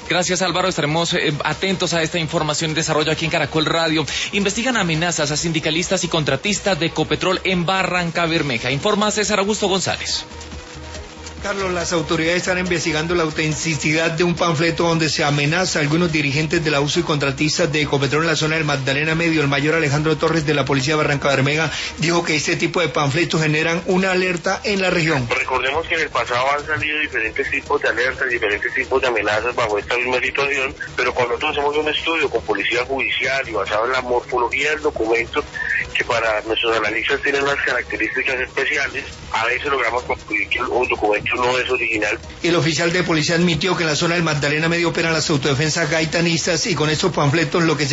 Gracias, Álvaro. Estaremos atentos a esta información en desarrollo aquí en Caracol Radio. Investigan amenazas a sindicalistas y contratistas de Ecopetrol en Barrancabermeja. Informa César Augusto González. Carlos, las autoridades están investigando la autenticidad de un panfleto donde se amenaza a algunos dirigentes de la USO y contratistas de Ecopetrol en la zona del Magdalena Medio. El mayor Alejandro Torres de la Policía de Barrancabermeja dijo que este tipo de panfletos generan una alerta en la región. Recordemos que en el pasado han salido diferentes tipos de alertas, diferentes tipos de amenazas bajo esta misma situación, pero cuando nosotros hacemos un estudio con policía judicial y basado en la morfología del documento, que para nuestros analistas tienen unas características especiales, a veces logramos concluir que un documento no es original. El oficial de policía admitió que en la zona del Magdalena Medio operan las autodefensas gaitanistas y con estos panfletos lo que se